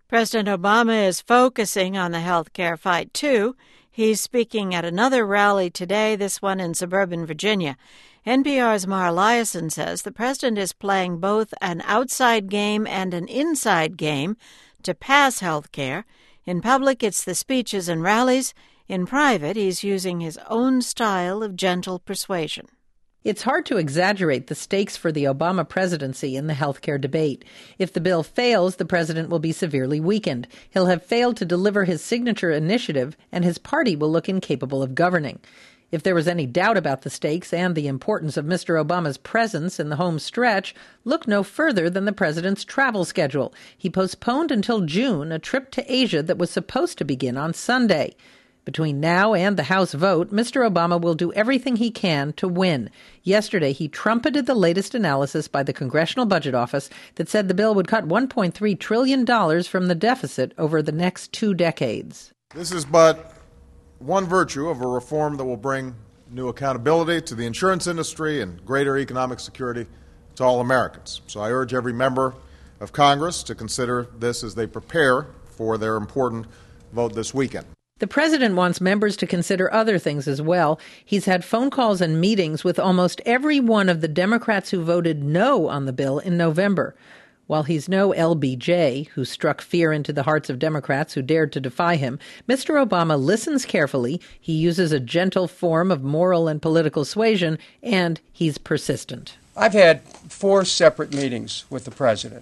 President Obama is focusing on the health care fight, too. He's speaking at another rally today, this one in suburban Virginia. NPR's Mara Liasson says the president is playing both an outside game and an inside game to pass health care. In public, it's the speeches and rallies. In private, he's using his own style of gentle persuasion. It's hard to exaggerate the stakes for the Obama presidency in the healthcare debate. If the bill fails, the president will be severely weakened. He'll have failed to deliver his signature initiative, and his party will look incapable of governing. If there was any doubt about the stakes and the importance of Mr. Obama's presence in the home stretch, look no further than the president's travel schedule. He postponed until June a trip to Asia that was supposed to begin on Sunday. Between now and the House vote, Mr. Obama will do everything he can to win. Yesterday, he trumpeted the latest analysis by the Congressional Budget Office that said the bill would cut $1.3 trillion from the deficit over the next 2 decades. This is but one virtue of a reform that will bring new accountability to the insurance industry and greater economic security to all Americans. So I urge every member of Congress to consider this as they prepare for their important vote this weekend. The president wants members to consider other things as well. He's had phone calls and meetings with almost every one of the Democrats who voted no on the bill in November. While he's no LBJ, who struck fear into the hearts of Democrats who dared to defy him, Mr. Obama listens carefully, he uses a gentle form of moral and political suasion, and he's persistent. I've had 4 separate meetings with the president,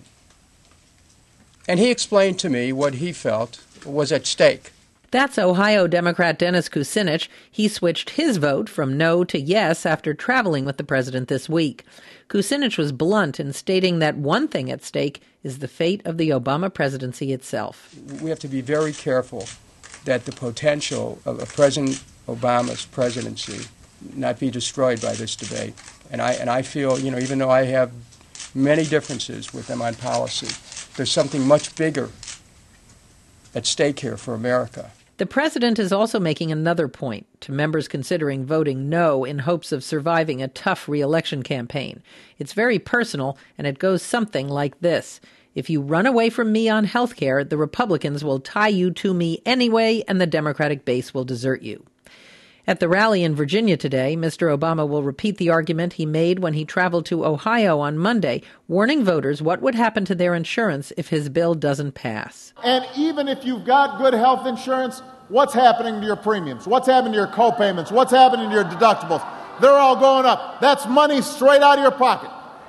and he explained to me what he felt was at stake. That's Ohio Democrat Dennis Kucinich. He switched his vote from no to yes after traveling with the president this week. Kucinich was blunt in stating that one thing at stake is the fate of the Obama presidency itself. We have to be very careful that the potential of President Obama's presidency not be destroyed by this debate. And I feel, even though I have many differences with him on policy, there's something much bigger at stake here for America. The president is also making another point to members considering voting no in hopes of surviving a tough re-election campaign. It's very personal, and it goes something like this. If you run away from me on health care, the Republicans will tie you to me anyway, and the Democratic base will desert you. At the rally in Virginia today, Mr. Obama will repeat the argument he made when he traveled to Ohio on Monday, warning voters what would happen to their insurance if his bill doesn't pass. And even if you've got good health insurance, what's happening to your premiums? What's happening to your co-payments? What's happening to your deductibles? They're all going up. That's money straight out of your pocket.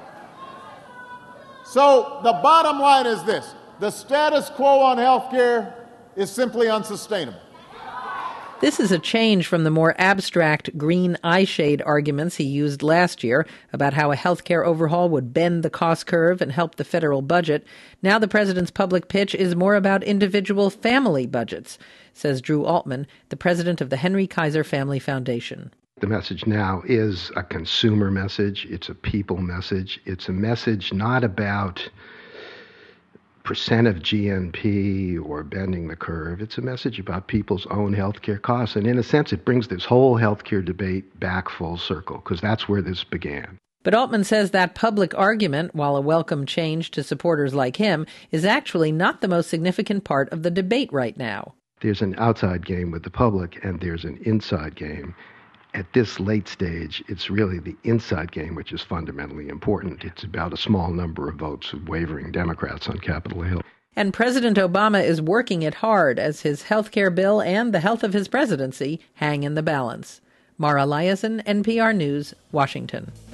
So the bottom line is this. The status quo on health care is simply unsustainable. This is a change from the more abstract green eyeshade arguments he used last year about how a healthcare overhaul would bend the cost curve and help the federal budget. Now the president's public pitch is more about individual family budgets, says Drew Altman, the president of the Henry Kaiser Family Foundation. The message now is a consumer message. It's a people message. It's a message not about percent of GNP or bending the curve. It's a message about people's own healthcare costs. And in a sense, it brings this whole healthcare debate back full circle, because that's where this began. But Altman says that public argument, while a welcome change to supporters like him, is actually not the most significant part of the debate right now. There's an outside game with the public, and there's an inside game. At this late stage, it's really the inside game which is fundamentally important. It's about a small number of votes of wavering Democrats on Capitol Hill. And President Obama is working it hard as his health care bill and the health of his presidency hang in the balance. Mara Liasson, NPR News, Washington.